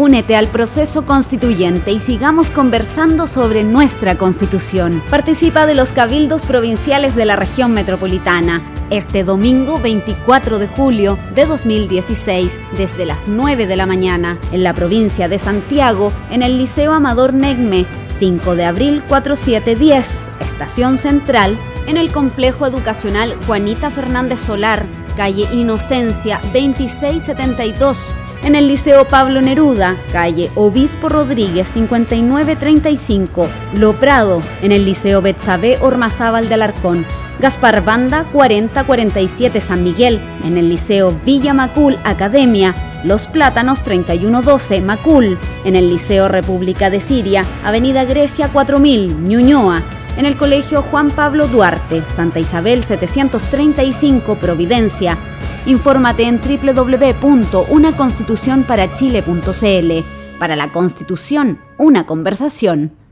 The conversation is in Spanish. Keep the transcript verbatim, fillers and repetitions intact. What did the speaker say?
Únete al proceso constituyente y sigamos conversando sobre nuestra Constitución. Participa de los cabildos provinciales de la región metropolitana este domingo veinticuatro de julio de dos mil dieciséis, desde las nueve de la mañana, en la provincia de Santiago, en el Liceo Amador Negme, cinco de abril cuatro siete diez, Estación Central, en el Complejo Educacional Juanita Fernández Solar, calle Inocencia veintiséis setenta y dos, en el Liceo Pablo Neruda, calle Obispo Rodríguez cincuenta y nueve treinta y cinco, Lo Prado, en el Liceo Betsabe Ormazábal de Alarcón, Gaspar Banda cuarenta cuarenta y siete San Miguel, en el Liceo Villa Macul Academia, Los Plátanos treinta y uno doce Macul, en el Liceo República de Siria, Avenida Grecia cuatro mil, Ñuñoa, en el Colegio Juan Pablo Duarte, Santa Isabel setecientos treinta y cinco, Providencia. Infórmate en doble u doble u doble u punto una constitución para chile punto c l. Para la Constitución, una conversación.